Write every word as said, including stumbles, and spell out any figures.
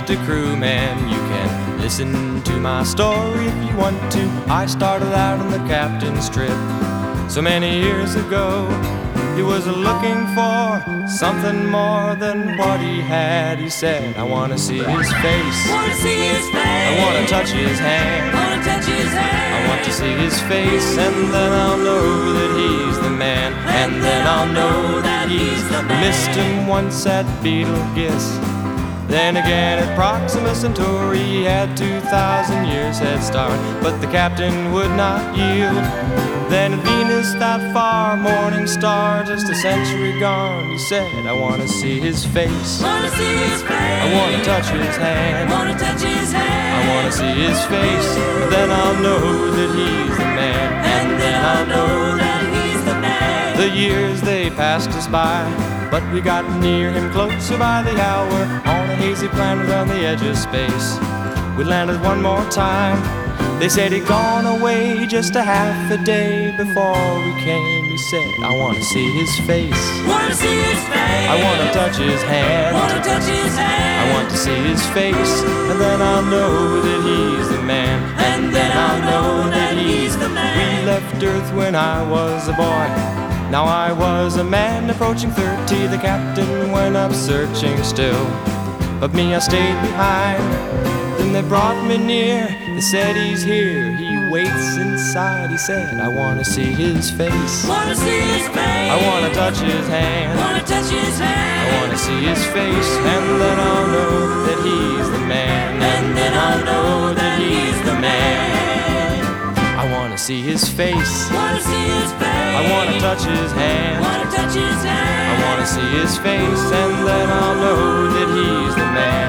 just a crewman. You can listen to my story if you want to. I started out on the captain's trip so many years ago. He was looking for something more than what he had. He said, I want to see his face. Wanna see his face. I want to touch his hand. Wanna touch his hand. I want to see his face, and then I'll know that he's the man. And then I'll know that he's the man. Missed him once at Betelgeuse, then again at Proxima Centauri. He had two thousand years head start, but the captain would not yield. Then at Venus, that far morning star, just a century gone, he said, I want to see his face. Wanna see his face. I want to touch his hand. Wanna touch his hand. I want to see his face, then I'll know that he's the man. And then I'll know that he's the man. The years, they passed us by, but we got near him closer by the hour. On a hazy planet on the edge of space, we landed one more time. They said he'd gone away just a half a day before we came. He said, I want to see his face. Wanna see his face. I want to touch his hand. Wanna touch his hand. I want to see his face, and then I'll know that he's the man. And then I'll know that he's the man. We left Earth when I was a boy. Now I was a man approaching thirty. The captain went up searching still, but me, I stayed behind. Then they brought me near. They said he's here, he waits inside. He said, I want to see his face. Wanna see his face. I want to touch his hand. Wanna touch his hand. I want to see his face, and then I'll know that he's the man. And then I'll know that he's the man. I want to see his face. Wanna see his face. I want to touch his hand. Wanna touch his hand. I want to see his face, and then I'll know that he's the man.